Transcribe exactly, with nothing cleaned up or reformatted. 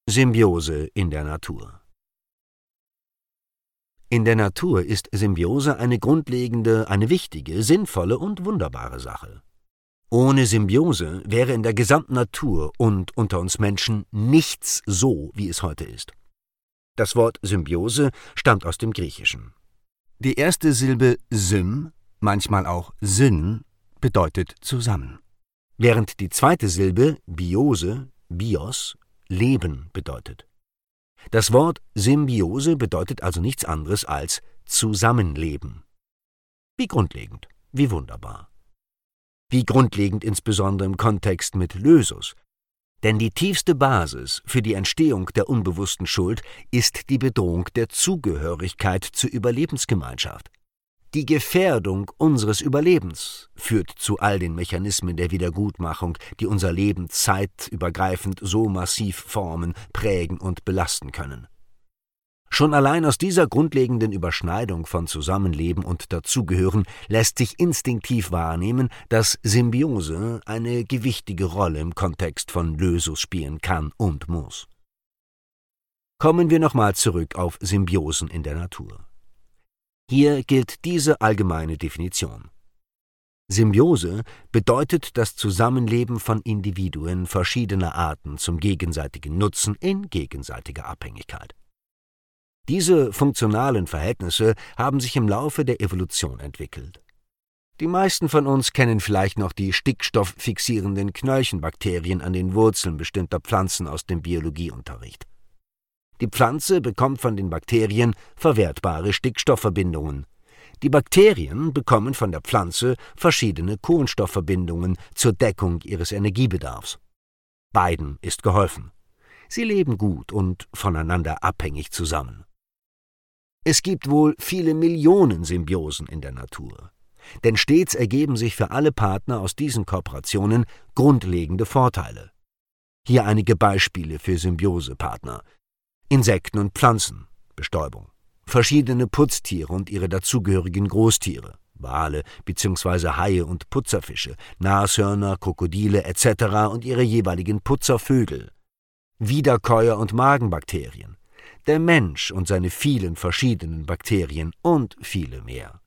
Symbiose in der Natur. In der Natur ist Symbiose eine grundlegende, eine wichtige, sinnvolle und wunderbare Sache. Ohne Symbiose wäre in der gesamten Natur und unter uns Menschen nichts so, wie es heute ist. Das Wort Symbiose stammt aus dem Griechischen. Die erste Silbe Sym, manchmal auch Syn, bedeutet zusammen, während die zweite Silbe Biose, Bios, Leben bedeutet. Das Wort Symbiose bedeutet also nichts anderes als Zusammenleben. Wie grundlegend, wie wunderbar. Wie grundlegend insbesondere im Kontext mit Lösus. Denn die tiefste Basis für die Entstehung der unbewussten Schuld ist die Bedrohung der Zugehörigkeit zur Überlebensgemeinschaft. Die Gefährdung unseres Überlebens führt zu all den Mechanismen der Wiedergutmachung, die unser Leben zeitübergreifend so massiv formen, prägen und belasten können. Schon allein aus dieser grundlegenden Überschneidung von Zusammenleben und Dazugehören lässt sich instinktiv wahrnehmen, dass Symbiose eine gewichtige Rolle im Kontext von Lösus spielen kann und muss. Kommen wir nochmal zurück auf Symbiosen in der Natur. Hier gilt diese allgemeine Definition. Symbiose bedeutet das Zusammenleben von Individuen verschiedener Arten zum gegenseitigen Nutzen in gegenseitiger Abhängigkeit. Diese funktionalen Verhältnisse haben sich im Laufe der Evolution entwickelt. Die meisten von uns kennen vielleicht noch die stickstofffixierenden Knöllchenbakterien an den Wurzeln bestimmter Pflanzen aus dem Biologieunterricht. Die Pflanze bekommt von den Bakterien verwertbare Stickstoffverbindungen. Die Bakterien bekommen von der Pflanze verschiedene Kohlenstoffverbindungen zur Deckung ihres Energiebedarfs. Beiden ist geholfen. Sie leben gut und voneinander abhängig zusammen. Es gibt wohl viele Millionen Symbiosen in der Natur. Denn stets ergeben sich für alle Partner aus diesen Kooperationen grundlegende Vorteile. Hier einige Beispiele für Symbiosepartner. Insekten und Pflanzen, Bestäubung, verschiedene Putztiere und ihre dazugehörigen Großtiere, Wale bzw. Haie und Putzerfische, Nashörner, Krokodile et cetera und ihre jeweiligen Putzervögel, Wiederkäuer und Magenbakterien, der Mensch und seine vielen verschiedenen Bakterien und viele mehr.